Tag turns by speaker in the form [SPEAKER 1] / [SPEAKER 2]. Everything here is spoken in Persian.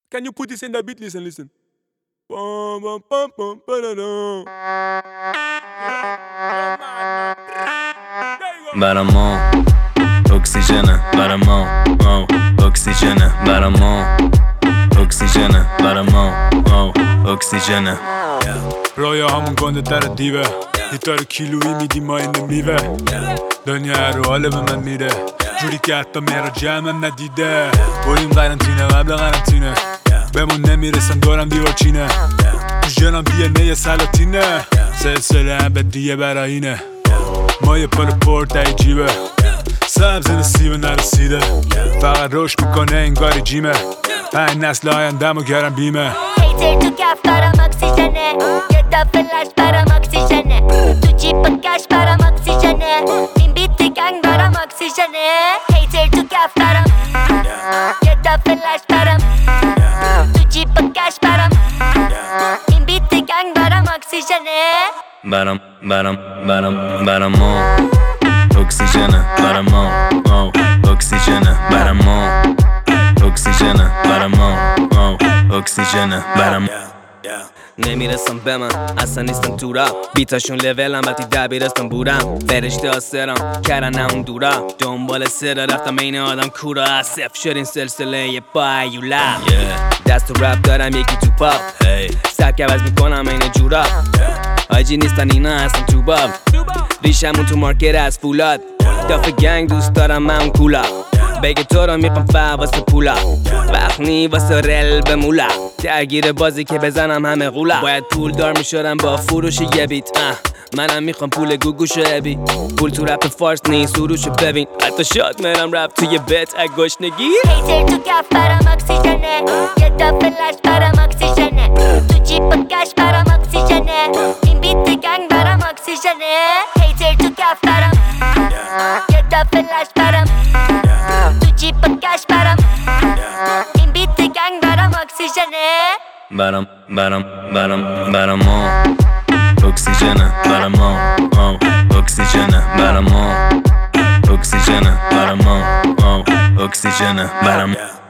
[SPEAKER 1] Can you put this in the beat? Listen. Bum, bum, bum, bum, ba-da-dum.
[SPEAKER 2] برامون اکسیژنه برامون اکسیژنه برامون اکسیژنه برامون اکسیژنه
[SPEAKER 1] رویا همون گنده در دیوه لیتر کیلویی میدی ما این میوه دنیا رو حاله به من میره جوری که حتی میرا جمعم ندیده بریم قرنطینه قبل قرنطینه بمون نمیرسن دورم دیوار چینه تو جنم DNA سلاطینه سلسله ابدیه براینه ما یه پر تایی جیبه سبز نصیبه نرسیده فقط رشد میکنه انگاری جیمه 5 نسل آیندم و گرم بیمه
[SPEAKER 3] هیتر تو کف برام اکسیژنه یه دفعه لش برام اکسیژنه تو جیب کش برام اکسیژنه این بیت گنگ برام اکسیژنه هیتر تو کف برام یه دفعه لش برام تو جیب کش برام این بیت گنگ برام اکسیژنه
[SPEAKER 2] برامون اکسیژنه برامون اکسیژنه برامون اکسیژنه برامون اکسیژنه برامون نمیرسم به من اصلا نیستم تو را بیتاشون لولم وقتی دبیرستان بودم فرشته آسرم کردن اون دورا دنبال سر رفتم این آدم کورا صفر شد این سلسله یه بایولا دست تو رپ دارم یکی تو پاپ سبک عوض میکنم این جورا آجی نیستن اینا هستم تو باب ریشمون تو مارکت از فولاد دافه گنگ دوست دارم من کولا بگه تو رو میخوام واسه پولا وقت نی واسه رل به مولا درگیر بازی که بزنم همه غولا باید پول دار میشدم با فروش یه بیت منم میخوام پول گوگوشو ابی پول تو رپ فارس نیست سروشو ببین حتی شاد میرم رپ توی بیت گشنگی
[SPEAKER 3] هیتر تو کف برام اکسیژنه یه دفعه لش برام اکسیژنه تو جیب کش برام اکسیژنه این بیت گنگ برام اکسیژنه هیتر تو کف برام یه دفعه لش برام تو جیب کش برام این بیت گنگ برام اکسیژنه
[SPEAKER 2] برامون اکسیژنه برامون اکسیژنه برامون اکسیژنه برامون اکسیژنه برامون